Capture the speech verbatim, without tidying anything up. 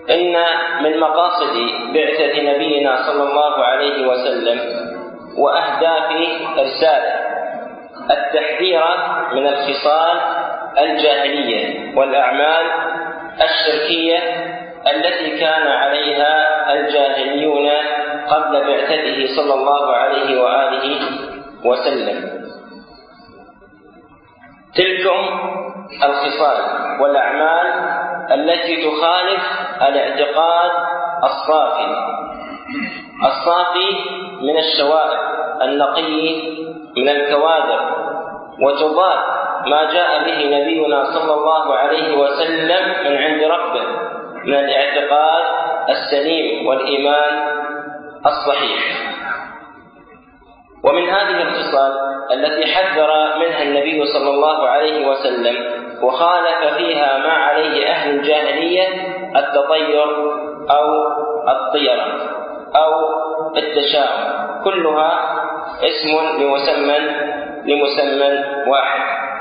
إن من مقاصد بعثة نبينا صلى الله عليه وسلم وأهداف إرساله التحذير من الخصال الجاهلية والأعمال الشركية التي كان عليها الجاهليون قبل بعثته صلى الله عليه وآله وسلم. تلكم الخصال والأعمال التي تخالف الاعتقاد الصافي الصافي من الشوائب النقي من الكوادر، وتضاد ما جاء به نبينا صلى الله عليه وسلم من عند ربه من الاعتقاد السليم والإيمان الصحيح. ومن هذه الخصال التي حذر منها النبي صلى الله عليه وسلم وخالف فيها ما عليه أهل الجاهلية التطير أو الطيرة أو التشاؤم، كلها اسم لمسمى لمسمى واحد.